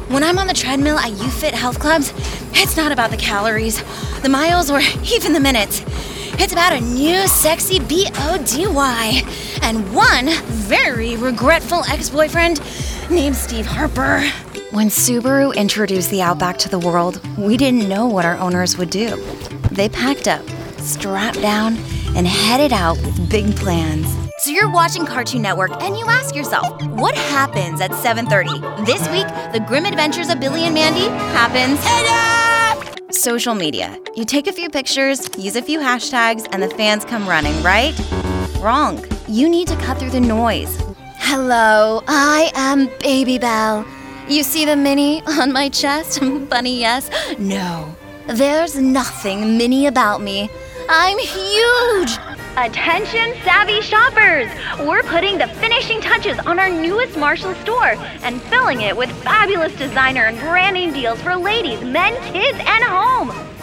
When I'm on the treadmill at YouFit Health Clubs, it's not about the calories, the miles, or even the minutes. It's about a new sexy BODY and one very regretful ex-boyfriend named Steve Harper. When Subaru introduced the Outback to the world, we didn't know what our owners would do. They packed up, strapped down, and headed out with big plans. So you're watching Cartoon Network and you ask yourself, what happens at 7:30? This week, The Grim Adventures of Billy and Mandy happens. Social media. You take a few pictures, use a few hashtags, and the fans come running, right? Wrong. You need to cut through the noise. Hello, I am Baby Belle. You see the mini on my chest? Bunny, yes? No. There's nothing mini about me. I'm huge! Attention savvy shoppers! We're putting the finishing touches on our newest Marshall store and filling it with fabulous designer and branding deals for ladies, men, kids, and home.